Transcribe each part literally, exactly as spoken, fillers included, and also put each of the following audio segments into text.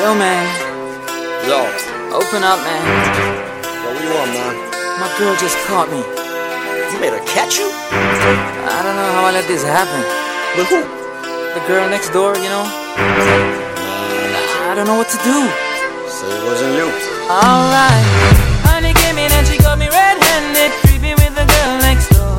Yo, man. Yo. Open up, man. Yo, what you want, man? My girl just caught me. You made her catch you? I don't know how I let this happen. With who? The girl next door, you know? I don't know what to do. Say it wasn't you. Alright. Honey came in and she got me red-handed, creepy with the girl next door.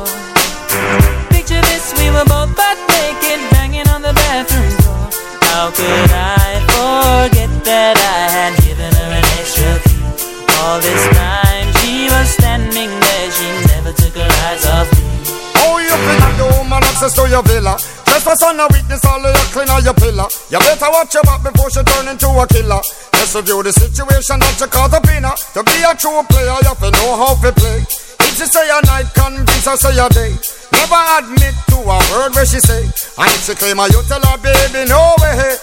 Picture this, we were both butt naked, banging on the bathroom door. How could I forget that I had given her an extra key? All this time she was standing there, she never took her eyes off me. Oh, you feel like the woman access to your villa. Trespass on a weakness, all of your clean on your pillar. You better watch your back before she turn into a killer. Just review the situation that you caught up in her. To be a true player, you have to know how to play. If she say a night, convince her say a day. Never admit to a word where she say. And if she claim her, you tell her, baby, no way.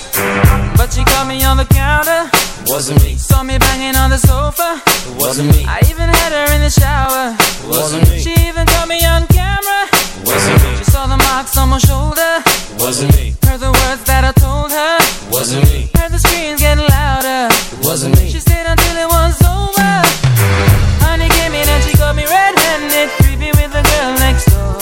But she caught me on the counter. Wasn't me. Saw me banging on the sofa. It wasn't me. I even had her in the shower. It wasn't me. She even caught me on camera. It wasn't me. She saw the marks on my shoulder. It wasn't me. Heard the words that I told her. It wasn't me. Heard the screams getting louder. It wasn't me. She stayed until it was over. Honey came in and she got me red-handed, creepy with the girl next door.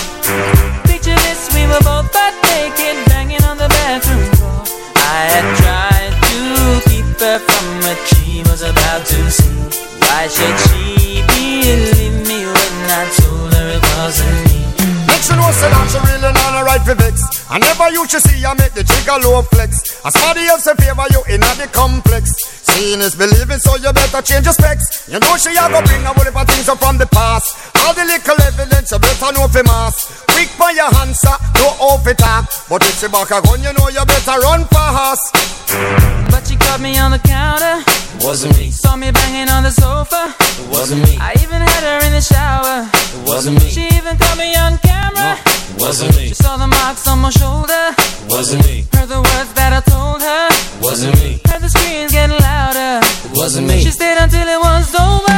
Picture this, we were both butt naked, banging on the bathroom door. I had tried to keep her from what she was about to see. Why should she believe me when I told her it wasn't me? Make she know say that she really not a right for vex. I never you should see her make the trigger low flex. As somebody else in favor you in the complex. Seeing is believing, so you better change your specs. You know she a go bring a whole heap of things up from the past. All the little evidence you better know for mass. Quick for your answer, no off it talk. But if she back a gun, you know you better run fast. But she caught me on the counter. It wasn't me. Saw me banging on the sofa. It wasn't me. I even had her in the shower. It wasn't me. She even caught me on camera. It wasn't me. She saw the marks on my shoulder. It wasn't me. Heard the words that I told her. It wasn't me. Heard the screams getting louder. It wasn't me. She stayed until it was over.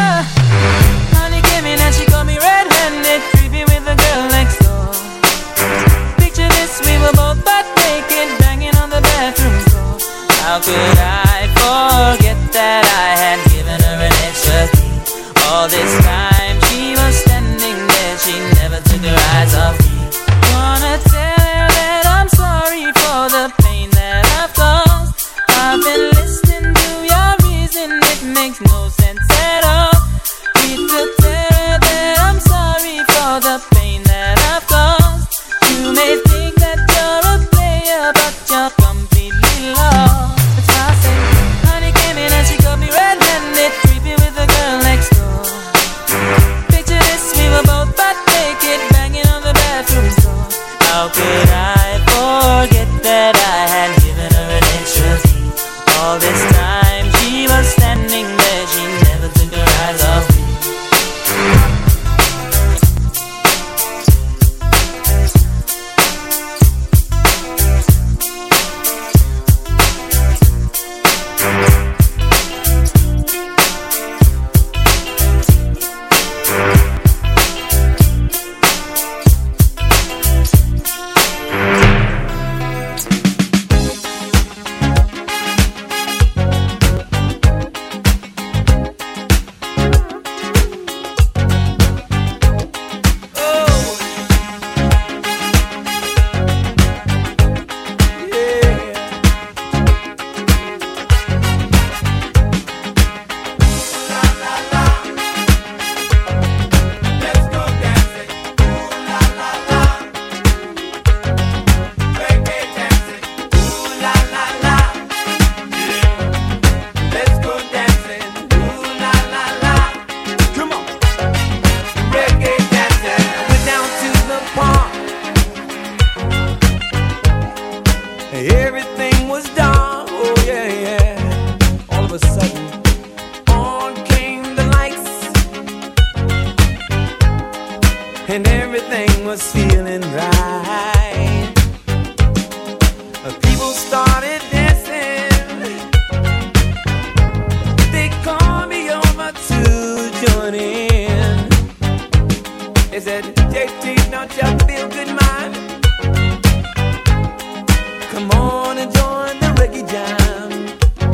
Honey came in and she caught me red-handed, creepy with the girl next door. Picture this, we were both butt naked, banging on the bathroom door. How could I forget that I had given her an extra key? All this time she was standing there, she never took her eyes off me. Wanna tell her that I'm sorry for the pain that I've caused. I've been listening to your reason, it makes no sense at all. Need to tell her that I'm sorry for the pain that I've caused. You may think that you're a player, but you're completely lost. That's why I say, honey came in and she got me red-handed, creepy with the girl next door. Picture this, we were both butt naked, banging on the bathroom door. How could I forget that I had given her an extra key? All this time she was standing there, she never took her eyes off me. Everything was dark, oh yeah, yeah. All of a sudden, on came the lights, and everything was feeling right. People started dancing, they called me over to join in. They said, J T, don't you feel good, man? Come on and join the reggae jam.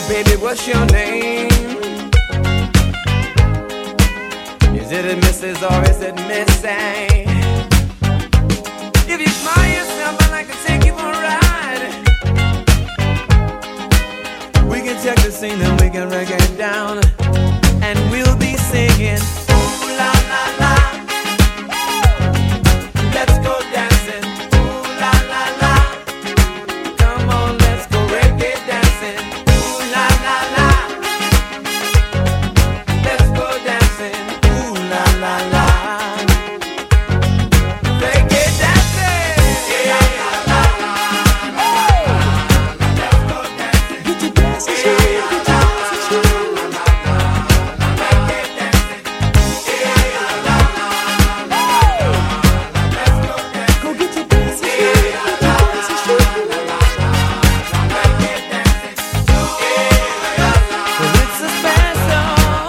baby, what's your name? Is it a Missus or is it Missy? If you smile yourself, I'd like to take you for a ride. We can check the scene and we can break it down, and we'll be singing ooh la la la. Let's go dancing, ooh la la la. Come on, let's go reggae dancing, ooh la la la. Let's go dancing, ooh la la la. Reggae dancing, yeah la la la. Let's go dancing, get your dancing shoes, get your dancing shoes. Reggae dancing, yeah la la la. Let's go dancing, go get your dancing shoes, get your dancing shoes. Reggae dancing, yeah la la. Well, it's a special,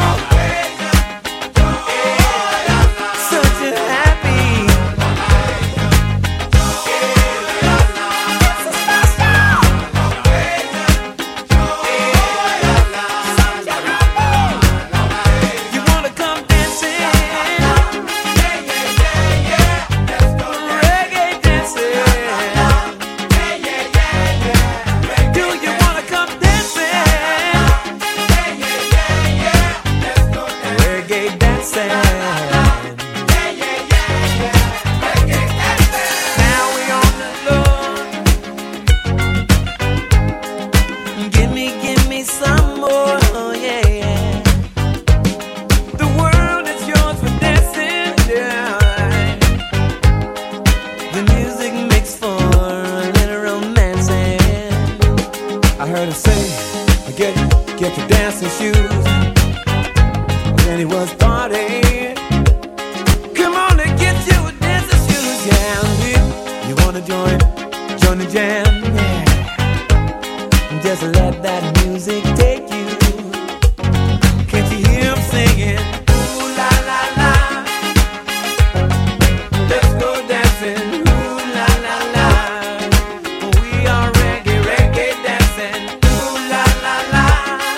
such a happy. You wanna come dancing? Reggae dancing. Do you wanna come dancing? Reggae dancing. Now we on the low. Give me, give me some more, oh, yeah, yeah. The world is yours for dancing, yeah. The music makes for a little romancing. I heard her say, get, get your dancing shoes. Then he was partying. Come on and get your dancing shoes, yeah. If you wanna join, join the jam, yeah. Just let that music take you. Can't you hear him singing? Ooh la la la. Let's go dancing. Ooh la la la. We are reggae, reggae dancing. Ooh la la la.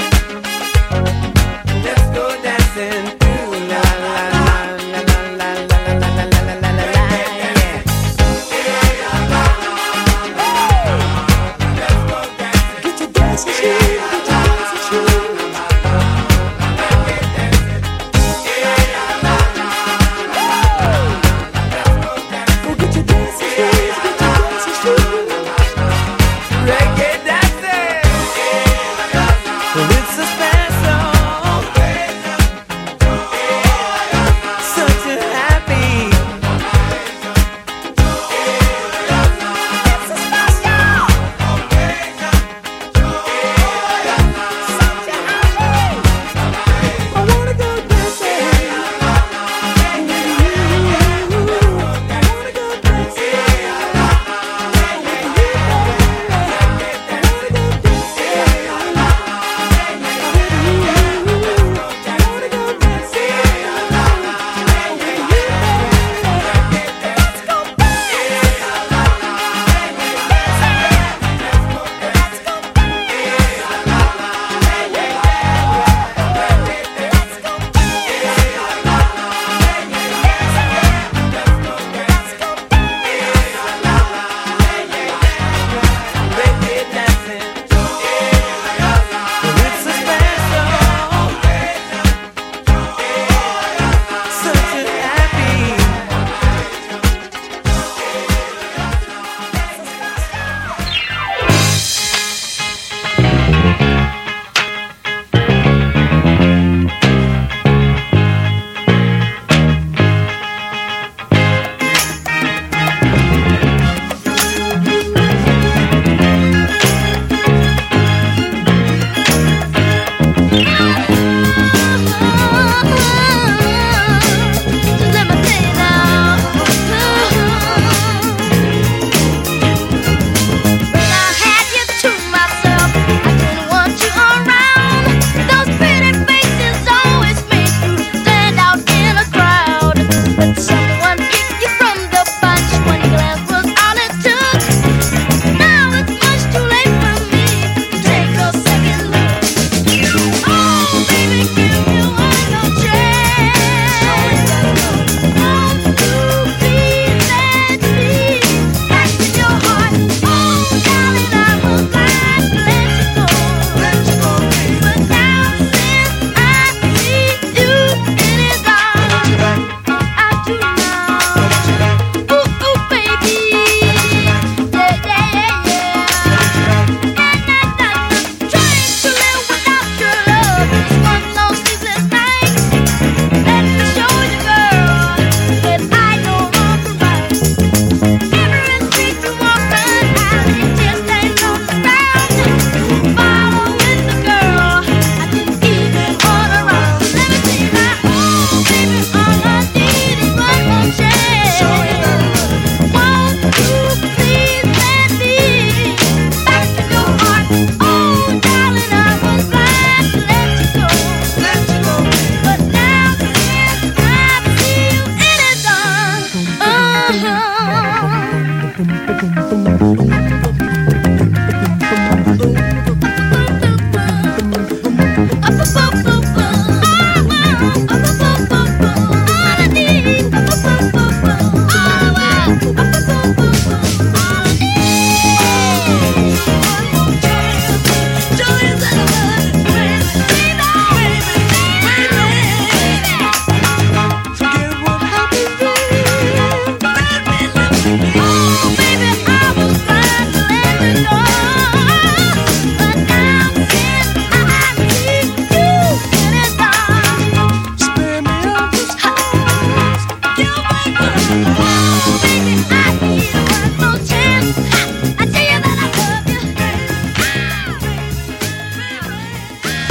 Let's go dancing. Ooh la la la la la la la la la la la la la. Yeah. Let's go dancing. Get your dancing shoes, get your dancing shoes.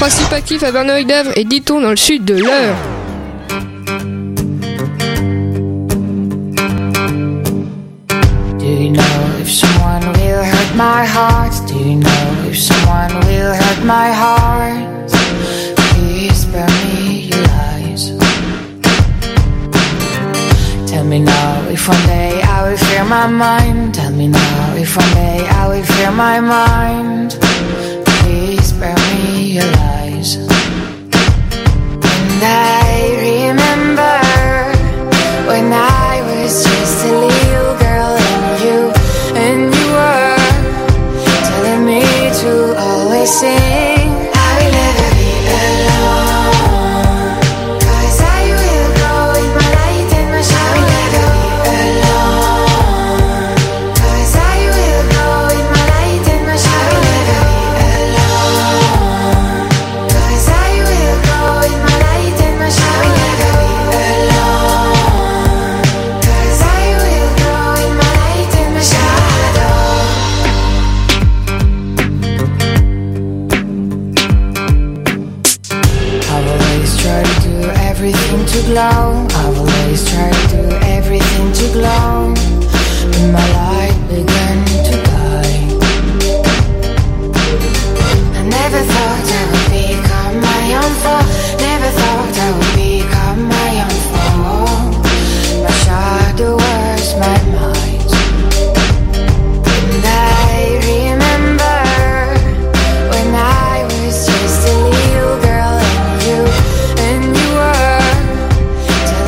principe actif avait un œil d'œuvre et dit-on dans le sud de l'Eure. Do you know if someone will hurt my heart? Do you know if someone will hurt my heart? Please spare me your lies. Tell me now if one day I will fear my mind. Tell me now if one day I will fear my mind. Please spare me your lies. And I remember when I was just a little girl and you, and you were telling me to always sing. I will never be alone, 'cause I will go with my light and my shine. I will never be alone, 'cause I will go with my light and my shine. I will never be alone, 'cause I will go with my light and my shine. I will never be alone, 'cause I will go with my light and my shadow. I've always tried to do everything to glow. I've always tried to do everything to glow. When my light began to die, I never thought I would become my own foe. Never thought I would become my own foe. My shadow was my might. And I remember when I was just a little girl and you, and you were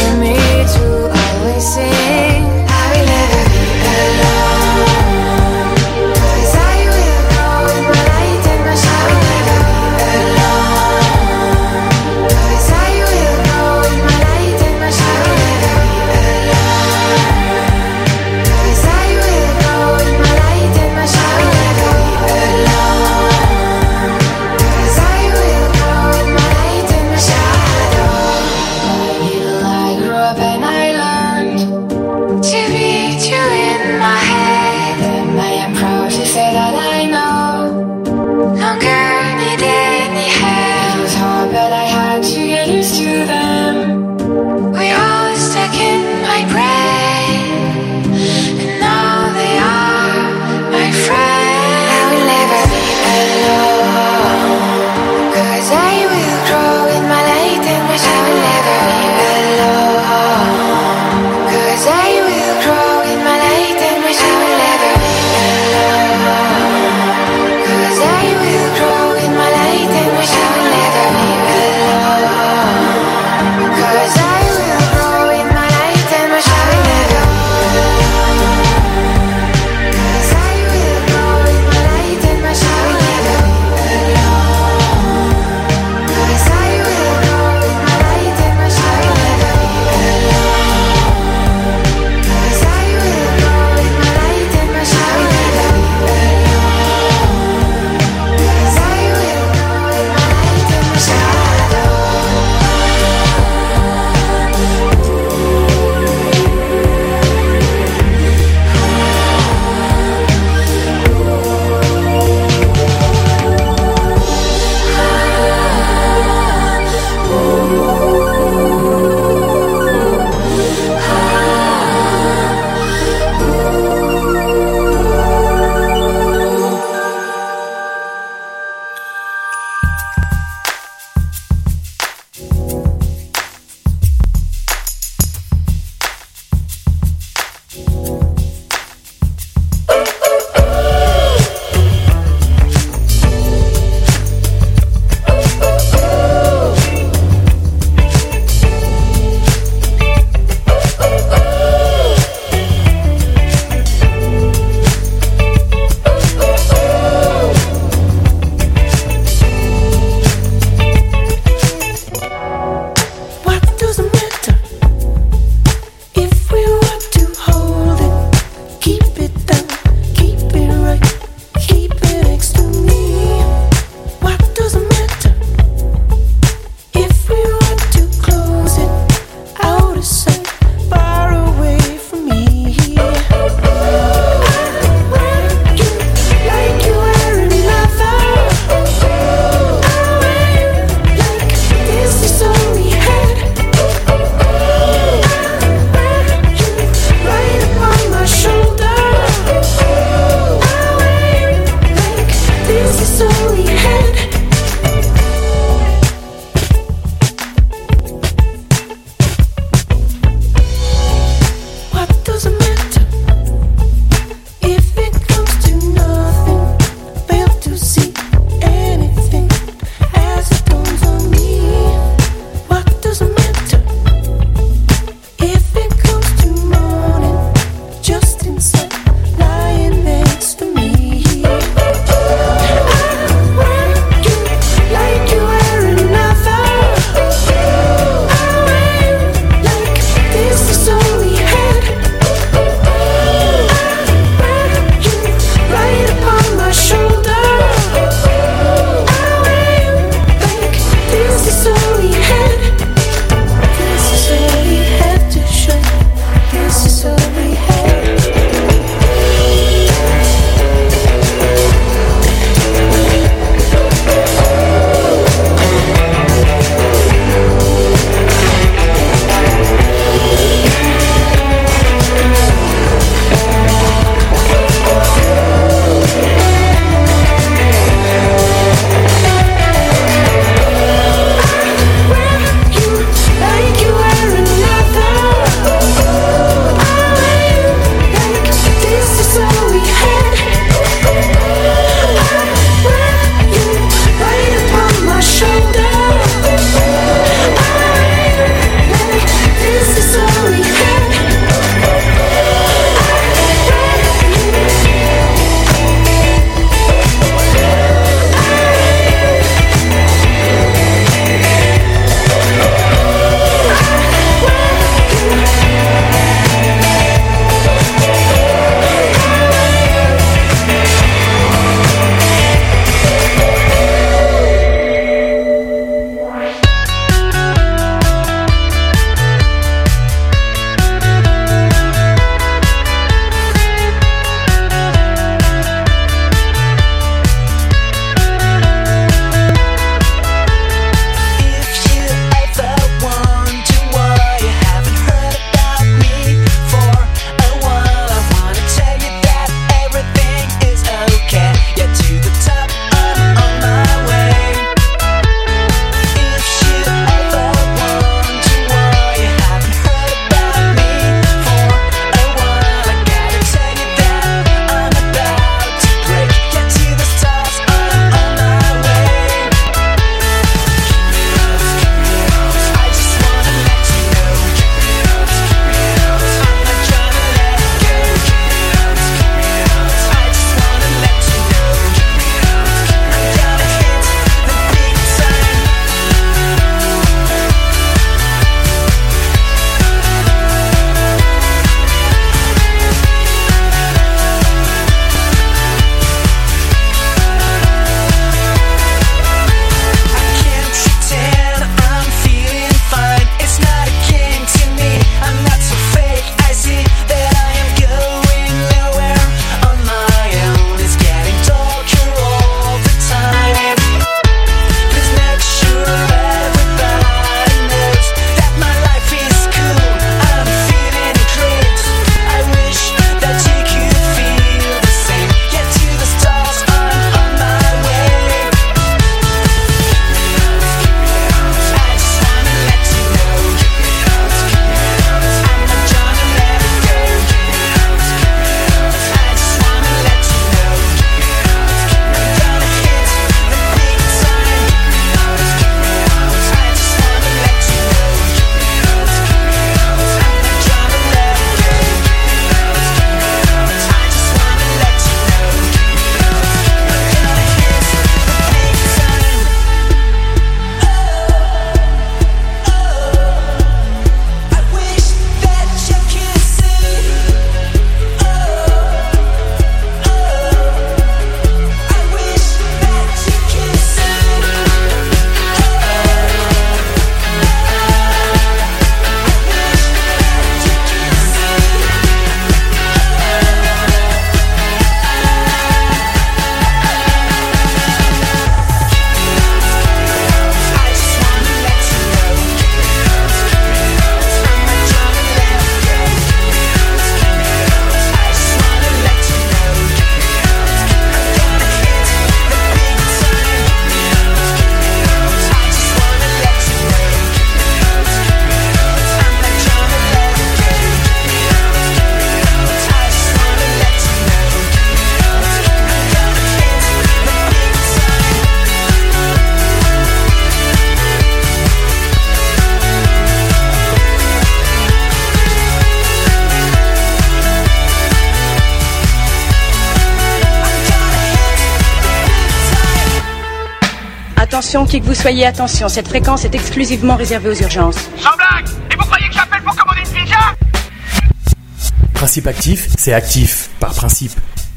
attention, qui que vous soyez, attention. Cette fréquence est exclusivement réservée aux urgences. Sans blague! Et vous croyez que j'appelle pour commander une pizza? Principe actif, c'est actif, par principe.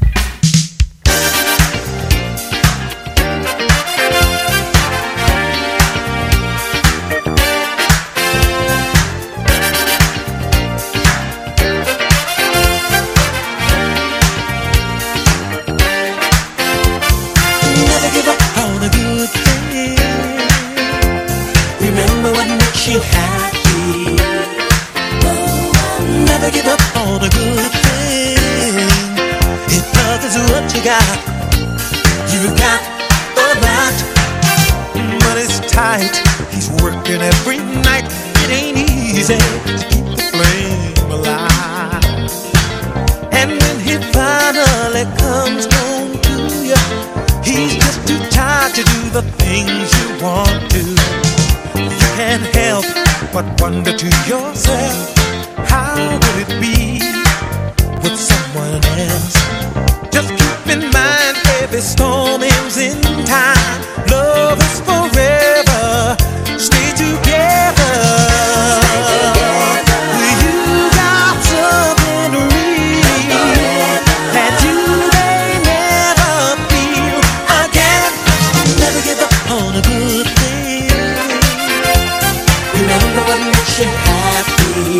You happy. Never give up on a good thing. If love is what you got, you got a lot. But it's tight. He's working every night. It ain't easy to keep the flame alive. And when he finally comes home to you, he's just too tired to do the things you want to. Can't help but wonder to yourself, how would it be with someone else? Just keep in mind every storm ends in time. Love is forever. Stay together. Stay together. You got something real that you may never feel again. Never give up on a good thing. Remember what makes you happy.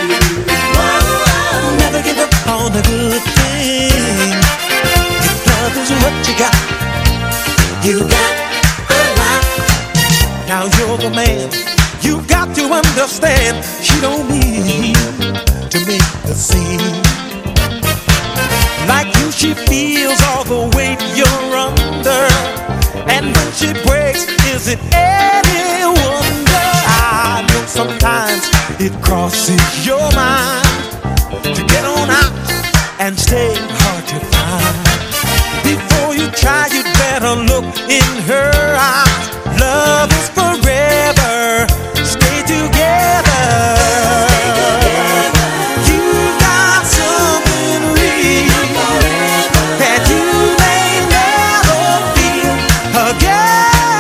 Whoa, never give up on a good thing. If love is what you got, you got a lot. Now you're the man, you've got to understand. She don't mean to make the scene. Like you, she feels all the weight you're under. And when she breaks, is it any wonder? I know sometimes it crosses your mind to get on out and stay hard to find. Before you try, you'd better look in her eyes. Love is forever. Stay together. Stay together. You got something real that you may never feel again.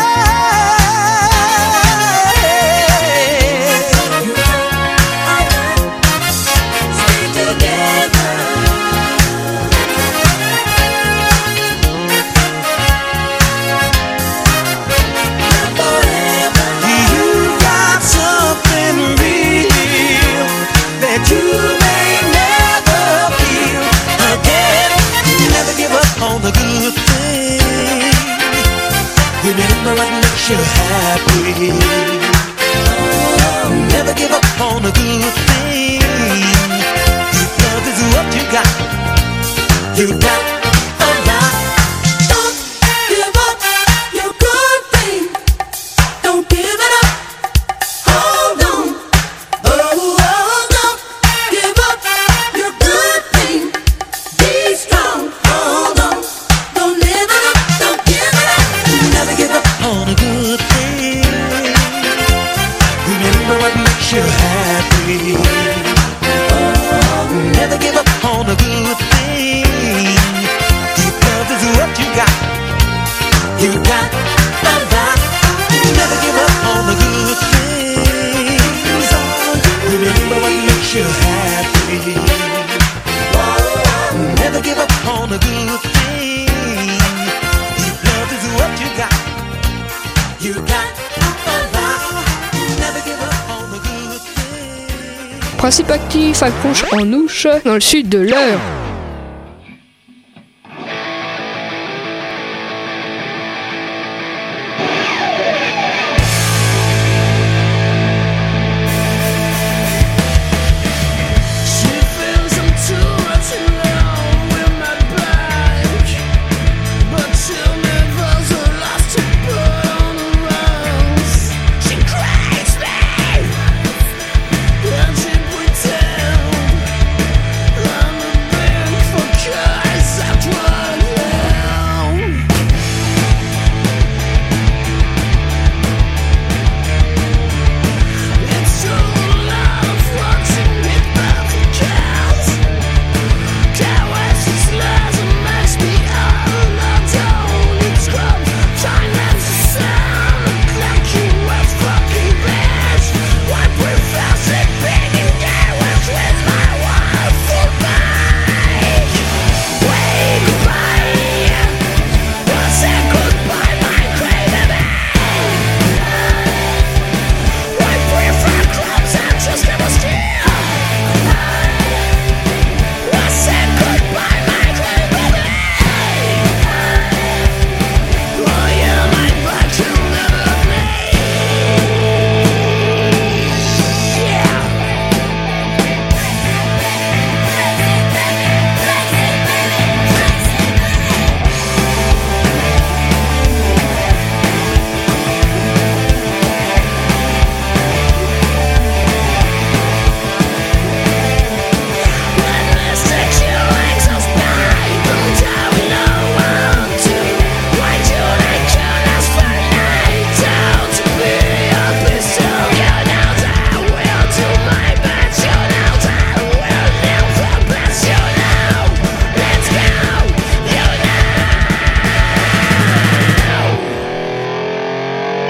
Remember what makes you happy. Oh, never give up on a good thing. If love is what you got, you got a lot. Don't give up your good thing. Don't give it up. Hold on. Oh, oh, don't give up your good thing. Be strong. Hold on. Don't live it up. Don't give it up. Never give up on a good thing. Remember what makes you happy. Oh, never give up on a good thing. If love is what you got, you got a lot. Never give up on the good things. Remember what makes you happy. Oh, never give up on a good thing. If love is what you got, you got a lot. Never give up on the good thing. Principe actif accroche en ouche dans le sud de l'Eure.